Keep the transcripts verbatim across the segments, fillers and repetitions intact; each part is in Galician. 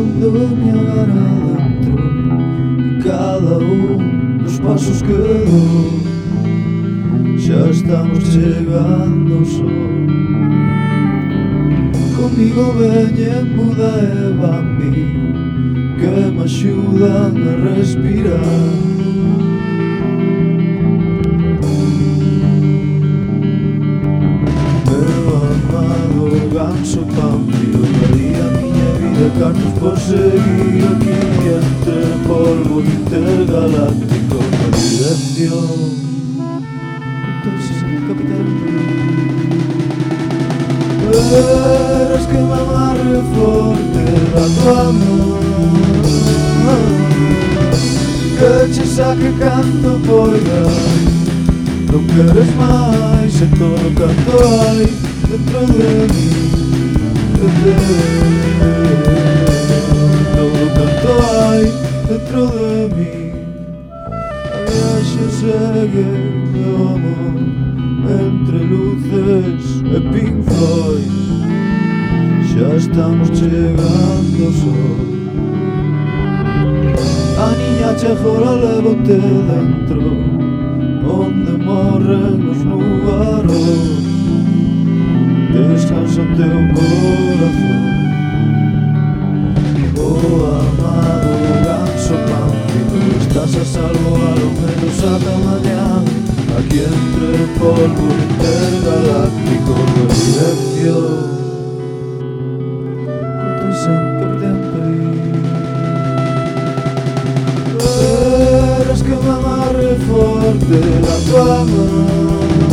mundo me agarra dentro de cada um dos passos que dou. Já estamos chegando ao sol. Comigo veñen Buda e Bambi, que me axudan a respirar. Meu amado ganso Pánfilo, daría a miña vida cartos por seguir aquí entre polvo intergaláctico. Na dirección entonces capitán, eres que me amarre forte da tua man, que che saque canto poida. Non queres máis e todo canto hai dentro de mí, todo canto hai dentro de mí. A viaxe segue, meu amor, entre luces e Pink Floyd. Xa estamos chegando ao sol. A niña che agora levote dentro, onde morren os nubarros. Descansa o teu corazón. Oh amado ganso Pánfilo, estás a salvo a lo menos ata mañá, aquí entre polvo intergaláctico. Na dirección Cortesen Capitán País. Eres que me amarre forte da tua man,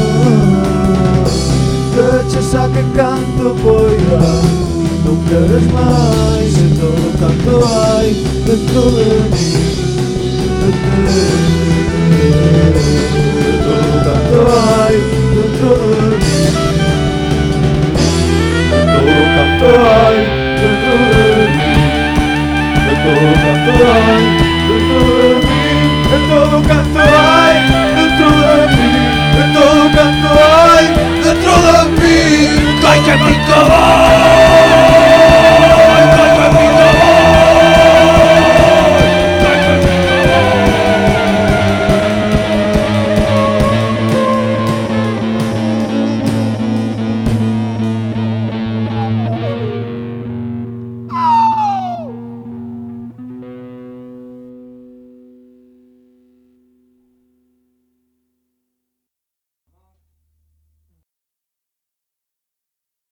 que che saque canto poida. Non queres máis e todo canto hai dentro de mí, todo canto hai dentro de mí, todo canto hai dentro de mí, todo